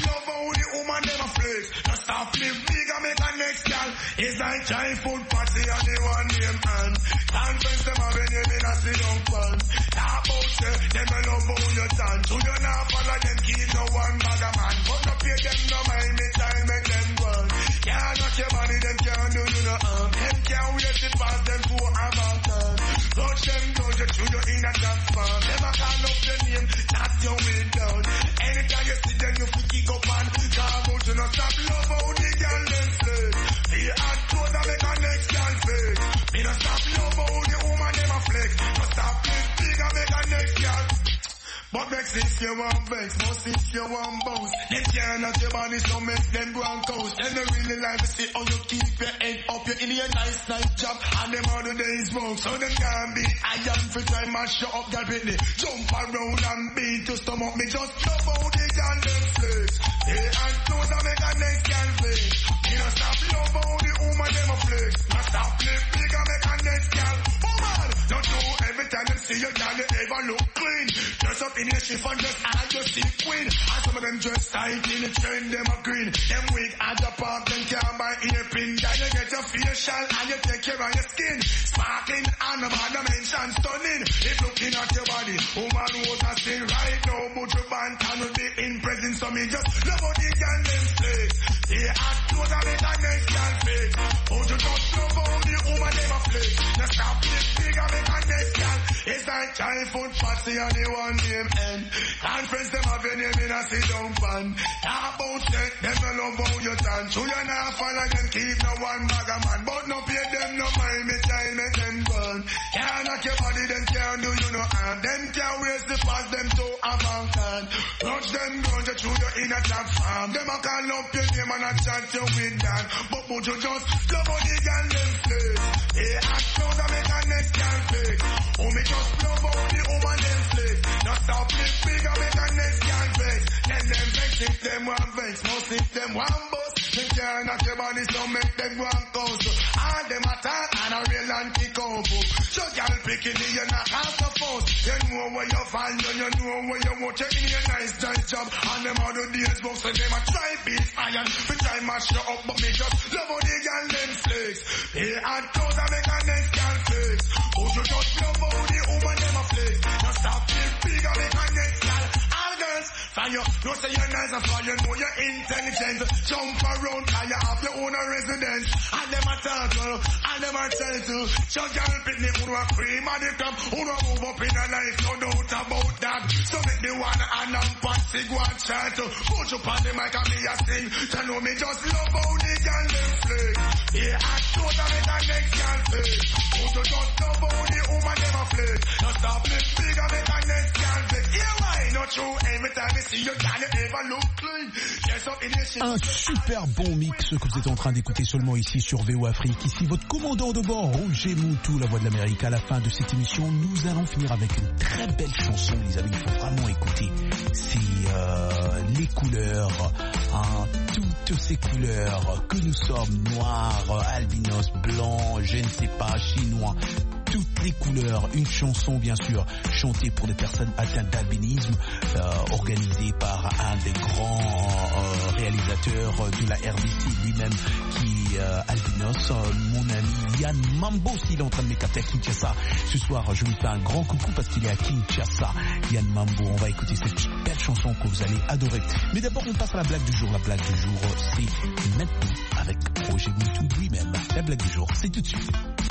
It's like giant food party and they want name and conference them have any in a sit down fun. Talk about say them a love how you dance. So you not follow them keep no one bag a man. But no pay them no mind me time make them run. Can't knock your money them can't do you no harm. Them can't waste it past them for a mountain. Touch them down you through you in a top farm. Them a call up your name, that's your way down. Anytime you see them you fi kick up and come out you no stop love how the girl them flirt. The hot clothes that make a next girl fake. Me no stop love how the woman them a flex. No stop live big and make a next girl. But vex if you want vex, most if you want bounce. Them can't at your body so make them go and coast. Them don't really like to see how you keep your head up. You're in your nice night job and them other days wrong. So them can't be iron for time and shut up that Britney. Jump around and beat your stomach. Me just love how they can them flex. They and clothes that make a next girl flex. Me no stop love how the woman them a flex. No stop live big and make a next girl. Woman, don't know every time them see you girl they ever look clean. Dress up in your shift and just hide your see queen. And some of them dress tight in the trend them a green. Them wig at the park them can't buy earpin. Then you get your facial and you take care of your skin. Sparkling and the man mention stunning. If looking at your body, woman who's a still right now. But your band cannot be in presence so me just love how the girl them flex. They act close and make a next girl flex. Oh you just love how the woman them a flex. Just stop this big and make a next girl. It's like child food party and they want name end. Conference them have your name in a sit down fan. Talk about sex, them no love how you dance. So you not follow them keep no one bag a man. But no pay them no mind, me child make them burn. Can't knock your body, them can't do you no harm. Them can't waste the past, them to a mountain. Rush them down, you through your inner top farm. Them a call up your name and a chat you with that. But would you just love how the girl them flex. They act proud and make a next girl fake. Oh me just love how the woman them flex. Now stop live big and make a next girl vex. Then them vex if them want vex. Most if them want bust. Them can't knock your body so make them go and go. So all them attack and a real and kick over. So girl picking it, you not have to force. You know where you find you, you know where you want. You in your nice tight job. And them other days work so them a try beat iron. We try mash you up but me just love how the girl them flex. They add clothes and make a next girl flex. Oh you just love how the woman them a flex. Now stop live big and make a next girl. All girls, for you, you say you're nice and for you know you're intelligent. Jump around and you have your own residence. And them a talk to, and them a tell to. So girl pick me who a cream of the top. Who a move up in a life, no doubt about that. So make the one and I'm party go and try to push up on the mic and me a sing. So know me just love how the girl them flex. Yeah, I told her make a next girl flex. Oh, you just love how the woman them a flex. Now stop live big and make a next girl flex. Yeah, why not Un super bon mix que vous êtes en train d'écouter seulement ici sur V O Afrique. Ici votre commandant de bord, Roger Moutou, la voix de l'Amérique. À la fin de cette émission, nous allons finir avec une très belle chanson, les amis. Il faut vraiment écouter. C'est euh, les couleurs, hein, toutes ces couleurs que nous sommes, noirs, albinos, blancs, je ne sais pas, chinois. Toutes les couleurs, une chanson bien sûr chantée pour des personnes atteintes d'albinisme, euh, organisée par un des grands euh, réalisateurs de la R D C lui-même qui euh, albinos, euh, mon ami Yann Mambo, s'il est en train de m'écouter à Kinshasa. Ce soir, je lui fais un grand coucou parce qu'il est à Kinshasa. Yann Mambo, on va écouter cette belle chanson que vous allez adorer. Mais d'abord, on passe à la blague du jour. La blague du jour, c'est maintenant avec Roger Moutou lui-même. La blague du jour, c'est tout de suite.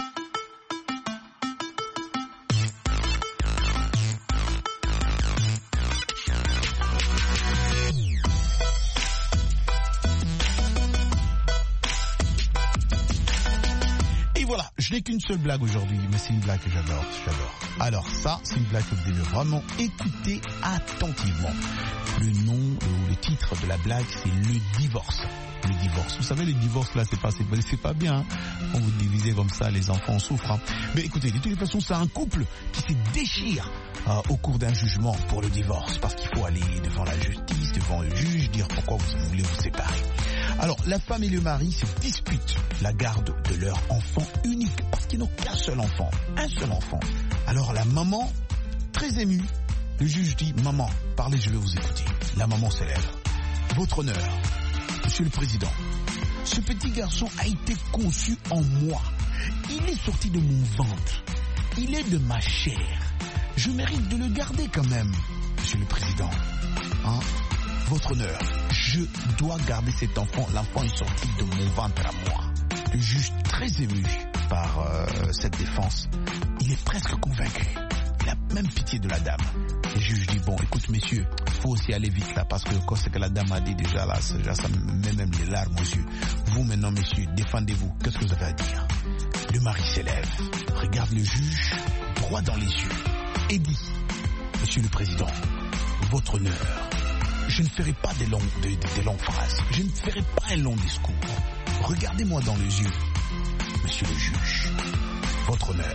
Je n'ai qu'une seule blague aujourd'hui, mais c'est une blague que j'adore, j'adore. Alors ça, c'est une blague que vous devez vraiment écouter attentivement. Le nom ou le titre de la blague, c'est le divorce. Le divorce. Vous savez, le divorce, là, c'est pas, c'est pas, c'est pas bien. Hein. Quand vous divisez comme ça, les enfants souffrent. Hein. Mais écoutez, de toutes les façons, c'est un couple qui se déchire euh, au cours d'un jugement pour le divorce. Parce qu'il faut aller devant la justice, devant le juge, dire pourquoi vous voulez vous séparer. Alors, la femme et le mari se disputent la garde de leur enfant unique. Parce qu'ils n'ont qu'un seul enfant. Un seul enfant. Alors, la maman, très émue, le juge dit, maman, parlez, je vais vous écouter. La maman se lève. Votre honneur. Monsieur le Président, ce petit garçon a été conçu en moi. Il est sorti de mon ventre. Il est de ma chair. Je mérite de le garder quand même, Monsieur le Président. Hein? Votre honneur, je dois garder cet enfant. L'enfant est sorti de mon ventre à moi. Le juge, très ému par euh, cette défense, il est presque convaincu. Il a même pitié de la dame. Le juge dit, bon, écoute, messieurs, il faut aussi aller vite là, parce que quand c'est que la dame a dit déjà là, déjà, ça me met même les larmes aux yeux. Vous maintenant, messieurs, défendez-vous. Qu'est-ce que vous avez à dire? Le mari s'élève, regarde le juge droit dans les yeux et dit, Monsieur le Président, votre honneur, je ne ferai pas des longues, des, des longues phrases, je ne ferai pas un long discours. Regardez-moi dans les yeux, Monsieur le juge, votre honneur.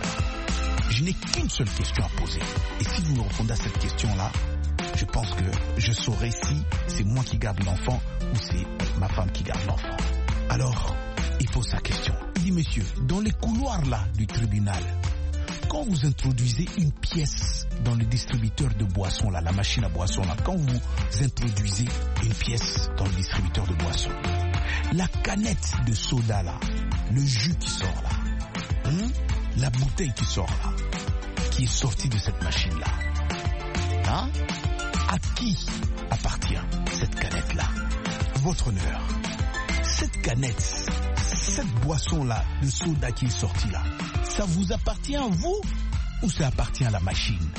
Je n'ai qu'une seule question à poser. Et si vous me répondez à cette question-là, je pense que je saurai si c'est moi qui garde l'enfant ou c'est ma femme qui garde l'enfant. Alors, il pose sa question. Il dit, monsieur, dans les couloirs là du tribunal, quand vous introduisez une pièce dans le distributeur de boissons là, la machine à boissons là, quand vous introduisez une pièce dans le distributeur de boissons, la canette de soda là, le jus qui sort là, hein, la bouteille qui sort là, qui est sortie de cette machine-là, hein? À qui appartient cette canette-là? Votre honneur, cette canette, cette boisson-là, le soda qui est sorti là, ça vous appartient à vous ou ça appartient à la machine?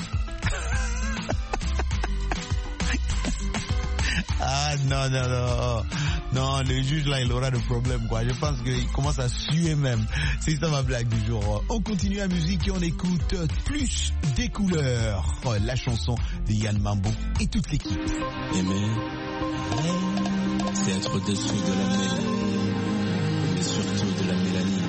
Ah non, non, non. Non, le juge là, il aura des problèmes, quoi. Je pense qu'il commence à suer même. C'est ça ma blague du jour. On continue la musique et on écoute plus des couleurs. La chanson de Yann Mambo et toute l'équipe. Aimer, c'est être au-dessus de la mélanine, mais surtout de la mélanine.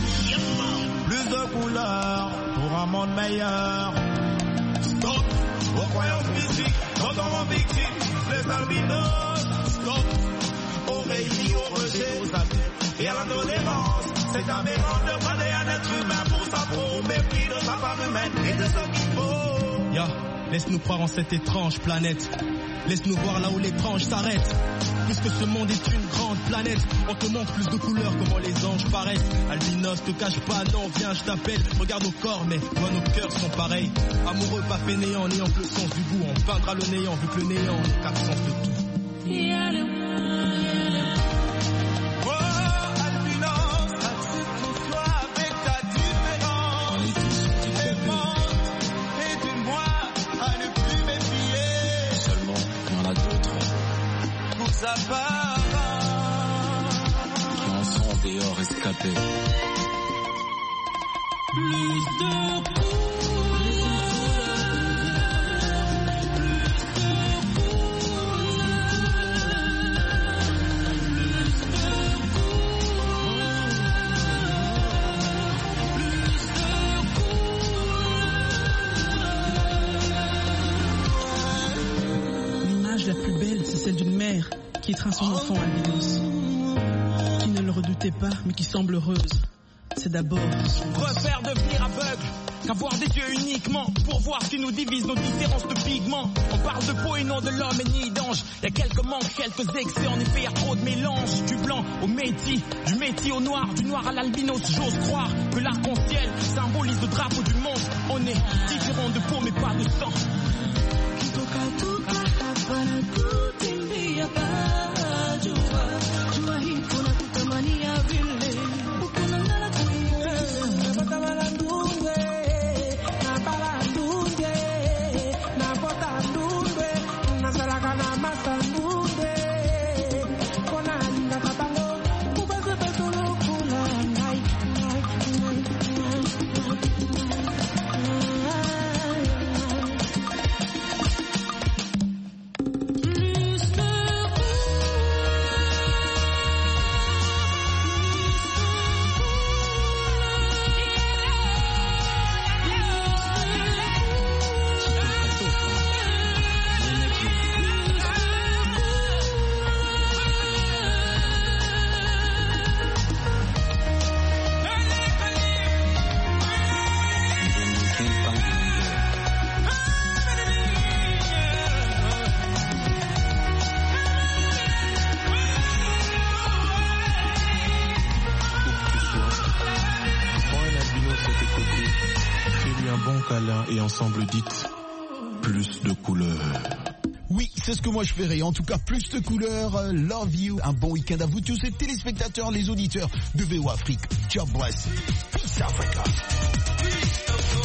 Pour un monde meilleur. Stop. aux croyances mystiques, notamment victimes, les albinos. Stop, au réunis, au rejet, aux abus et à la tolérance. C'est aberrant de demander à un être humain pour sa pro, mépris de sa femme humaine et de ce qu'il faut. Ya, laisse-nous croire en cette étrange planète. Laisse-nous voir là où l'étrange s'arrête. Puisque ce monde est une grande planète, on te montre plus de couleurs, comment les anges paraissent. Albinos, te cache pas, non, viens, je t'appelle. Regarde nos corps, mais vois, nos cœurs sont pareils. Amoureux, pas fainéant, n'ayant que le sens du goût. On peindra le néant, vu que le néant n'est qu'absence de tout. Yeah, qui en sont dehors escapés. Plus de L'image la plus belle, c'est celle d'une mère qui étreint son enfant albinos, qui ne le redoutait pas, mais qui semble heureuse. C'est d'abord son Refaire devenir aveugle, qu'avoir des yeux uniquement pour voir ce qui nous divise, nos différences de pigments. On parle de peau et non de l'homme et ni d'ange. Y a quelques manques, quelques excès, en effet y a trop de mélange. Du blanc au métis, du métis au noir, du noir à l'albinos. J'ose croire que l'arc-en-ciel symbolise le drapeau du monde. On est différents de peau mais pas de sang. Et ensemble dites plus de couleurs. Oui, c'est ce que moi je ferai. En tout cas, plus de couleurs. Euh, love you. Un bon week-end à vous tous, les téléspectateurs, les auditeurs de V O Afrique. Job bless. Peace Africa.